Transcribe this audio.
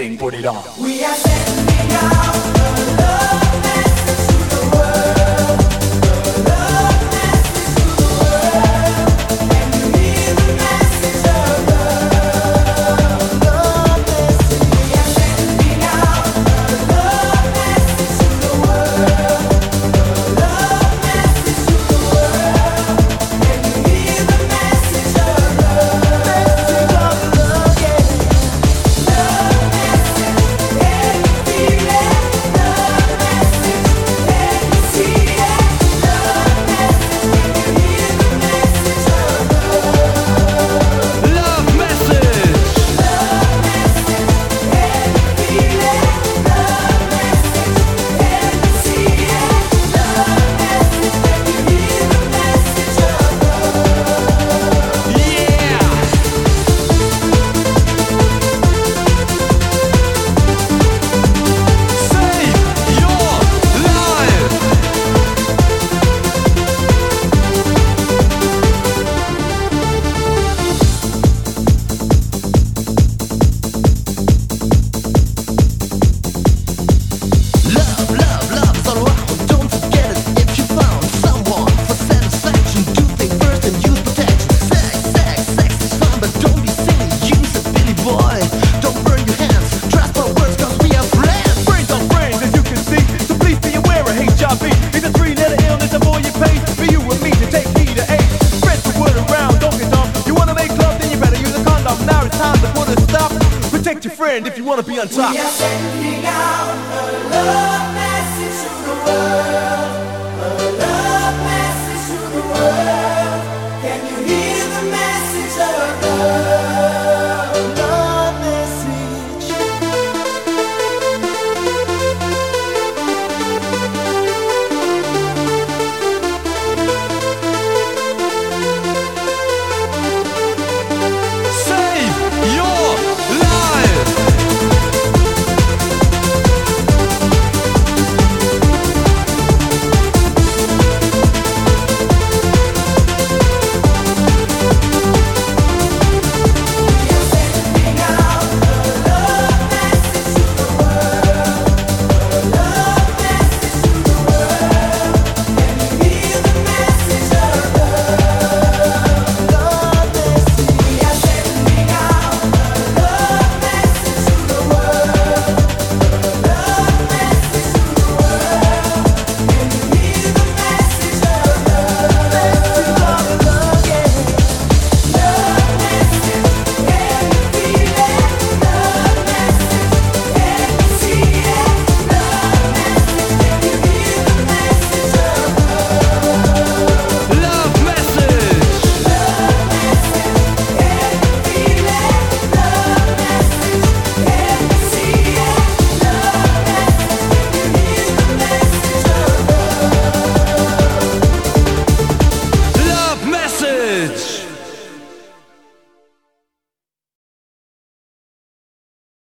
anything, put it on. We are sending out a love message to the world. A love message to the world. Can you hear the message of love? Love message. We are sending out a love message to the world. A love message to the world. Can you hear the message of love? Message of love, yeah. Love message, can you feel it? Love message, can you see it? Love message, can you hear the message of love? Love message. Love message, can you feel it? Love message, can you see it? Love message, can you hear the message of love? Yeah. Save your life. Love, love, love is all around. Don't forget it if you found someone for satisfaction. Do think first and use protection. Sex, sex, sex is fun, but don't be silly. Use it, Billy boy. Don't burn your hands. Trust my words, cause we are friends. Brains on brains, as you can see. So please be aware of HIV. It's a three-letter illness, the more you pay. For you and me to take heed of AIDS. Spread the word around, don't get dumb. You wanna make love, then you better use a condom. Now it's time to put a stop. Protect your friend if you wanna be on top. We are sending out a love message to the world.